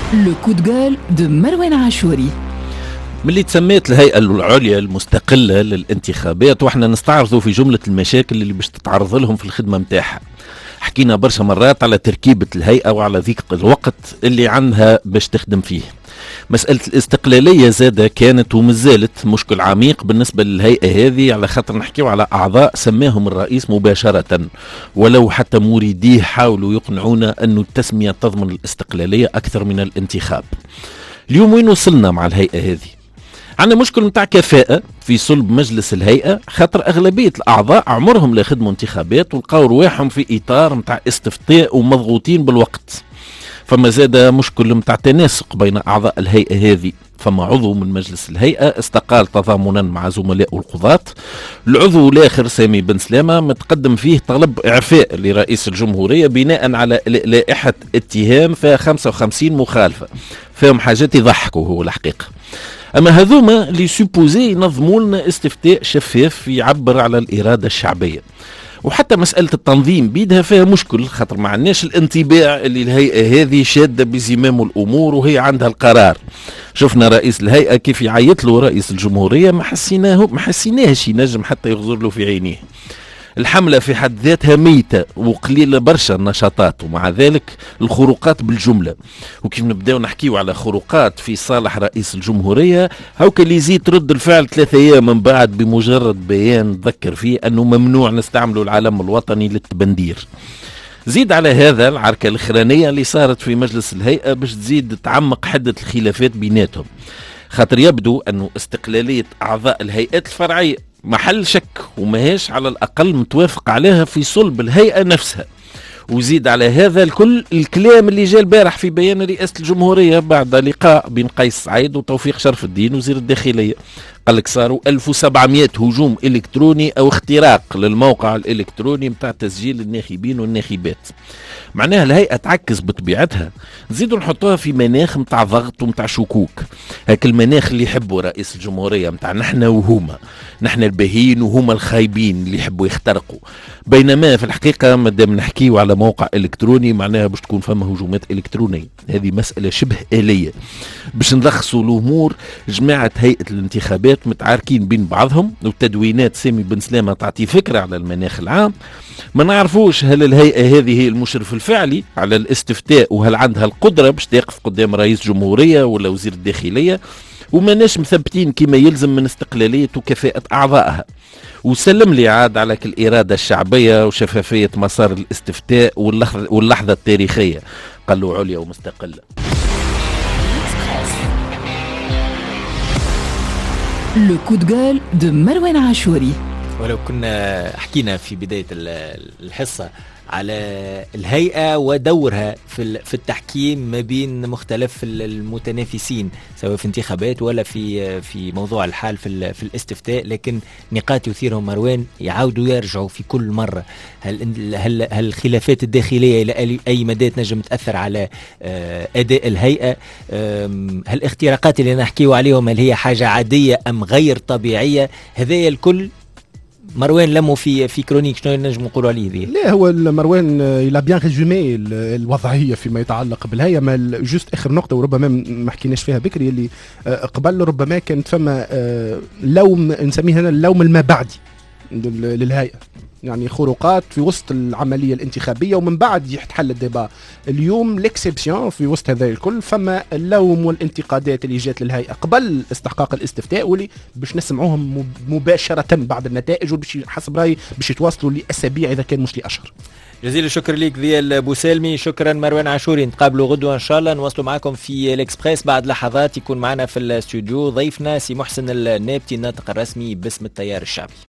لو كود جول دو مروان عاشوري. ملي تسميت الهيئة العليا المستقلة للانتخابات واحنا نستعرضوا في جملة المشاكل اللي باش تتعرض لهم في الخدمة متاعها. حكينا برشا مرات على تركيبة الهيئة وعلى ذيك الوقت اللي عندها باش تخدم فيه. مسألة الاستقلالية زادة كانت ومازالت مشكل عميق بالنسبة للهيئة هذه، على خاطر نحكيو على أعضاء سماهم الرئيس مباشرة، ولو حتى مريديه حاولوا يقنعونا أن التسمية تضمن الاستقلالية أكثر من الانتخاب. اليوم وين وصلنا مع الهيئة هذه؟ عندنا مشكل متاع كفاءة في صلب مجلس الهيئة، خاطر أغلبية الأعضاء عمرهم لا خدموا انتخابات ولقاو رواحهم في إطار متاع استفتاء ومضغوطين بالوقت. فما زاد مشكل متاع تناسق بين أعضاء الهيئة هذه. فما عضو من مجلس الهيئة استقال تضامنا مع زملائه القضاة. العضو الآخر سامي بن سلامة متقدم فيه طلب إعفاء لرئيس الجمهورية بناء على لائحة اتهام فيها 55 مخالفة، فيهم حاجات يضحكوا هو الحقيقة. أما هذوما اللي سيبوزي ينظموا لنا استفتاء شفاف يعبر على الإرادة الشعبية. وحتى مسألة التنظيم بيدها فيها مشكل، خاطر ما عندناش الانطباع اللي الهيئة هذه شادة بزمام الأمور وهي عندها القرار. شفنا رئيس الهيئة كيف يعيط له رئيس الجمهورية، ما حسيناهش ينجم حتى يغزر له في عينيه. الحملة في حد ذاتها ميتة وقليلة برشا النشاطات، ومع ذلك الخروقات بالجملة. وكيف نبداو نحكيو على خروقات في صالح رئيس الجمهورية، هاوك اللي يزيد رد الفعل 3 أيام من بعد بمجرد بيان ذكر فيه أنه ممنوع نستعملوا العلم الوطني للتبندير. زيد على هذا العركة الأخرانية اللي صارت في مجلس الهيئة باش تزيد تعمق حدة الخلافات بيناتهم، خاطر يبدو أنه استقلالية أعضاء الهيئات الفرعية محل شك وماهيش على الأقل متوافق عليها في صلب الهيئة نفسها. وزيد على هذا الكل الكلام اللي جاء البارح في بيان رئاسة الجمهورية بعد لقاء بين قيس سعيد وتوفيق شرف الدين وزير الداخلية. قال لك صاروا 1700 هجوم إلكتروني أو اختراق للموقع الإلكتروني متاع تسجيل الناخبين والناخبات. معناها الهيئة تعكس بطبيعتها. نزيدوا نحطوها في مناخ متاع ضغط ومتاع شكوك، هاك المناخ اللي يحبوا رئيس الجمهورية متاع نحن وهما، نحن الباهين وهما الخايبين اللي يحبوا يخترقوا. بينما في الحقيقة مادام نحكيو على موقع إلكتروني معناها باش تكون فما هجومات إلكترونية. هذه مسألة شبه آلية. باش نلخصوا الأمور، جماعة هيئة الانتخابات متعاركين بين بعضهم، وتدوينات سامي بن سلامة تعطي فكرة على المناخ العام. ما نعرفوش هل الهيئة هذه هي المشرف الفعلي على الاستفتاء وهل عندها القدرة باش تقف قدام رئيس جمهورية ولا وزير الداخلية، وما ناش مثبتين كما يلزم من استقلالية وكفاءة أعضائها. وسلم لي عاد على الإرادة الشعبية وشفافية مسار الاستفتاء واللحظة التاريخية، قالوا عليا ومستقلة. لو كود جول دو مروان عاشوري. ولو كنا حكينا في بداية الحصة على الهيئة ودورها في التحكيم ما بين مختلف المتنافسين سواء في انتخابات ولا في موضوع الحال في الاستفتاء، لكن نقاط يثيرهم مروان يعاودوا يرجعوا في كل مرة. هل الخلافات الداخلية إلى أي مدى تنجم تأثر على أداء الهيئة؟ هل الاختراقات اللي نحكيوا عليهم هل هي حاجة عادية أم غير طبيعية؟ هذا الكل مروان لمو في كرونيك شنو نجم نقولوا عليه ذي؟ لا هو مروان يلا بيان ريزومي الوضعيه فيما يتعلق بالهيئه. ما جوست اخر نقطه وربما ما حكيناش فيها بكري، اللي قبل ربما كانت فما لوم نسميه هنا اللوم المابعدي للهيئه، يعني خروقات في وسط العمليه الانتخابيه ومن بعد يتحل الديبا. اليوم ليكسيبسيون في وسط هذا الكل، فما اللوم والانتقادات اللي جات للهيئه قبل استحقاق الاستفتاء واللي باش نسمعوهم مباشره بعد النتائج، وباش حسب رايي باش يتواصلوا لاسابيع اذا كان مش لاشهر. جزيل الشكر ليك ذيال بوسالمي. شكرا مروان عاشوري. نتقابلوا غدوه ان شاء الله، نواصلوا معكم في الاكسبريس بعد لحظات. يكون معنا في الاستوديو ضيفنا سي محسن النابتي الناطق الرسمي باسم التيار الشعبي.